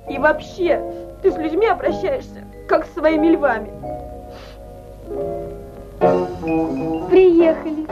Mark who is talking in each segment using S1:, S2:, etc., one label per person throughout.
S1: И вообще, ты с людьми обращаешься, как с своими львами.
S2: Приехали.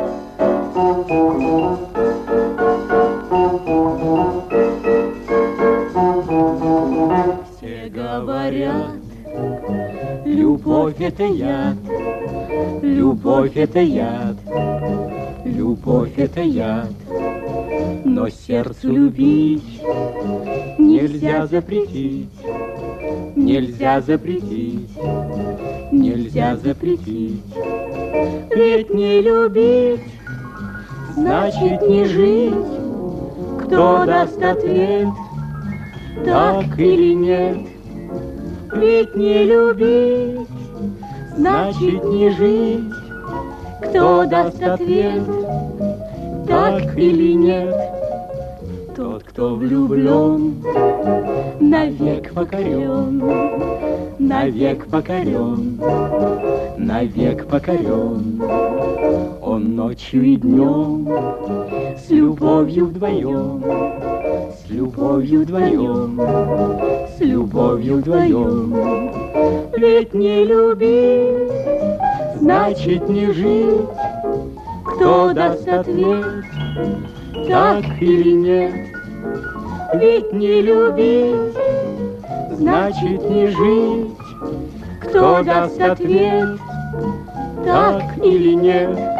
S3: Все говорят, любовь это яд, любовь это яд, любовь это яд. Но сердцу любить нельзя запретить, нельзя запретить, нельзя запретить. Ведь не любить значит не жить. Кто даст ответ, так или нет? Ведь не любить значит не жить. Кто даст ответ, так или нет? Тот, кто влюблен, навек покорен, навек покорен, навек покорен. Он ночью и днем с любовью вдвоем, с любовью вдвоем, с любовью вдвоем. Ведь не любить значит не жить. Кто даст ответ, так или нет? Ведь не любить значит не жить. Кто даст ответ, так или нет?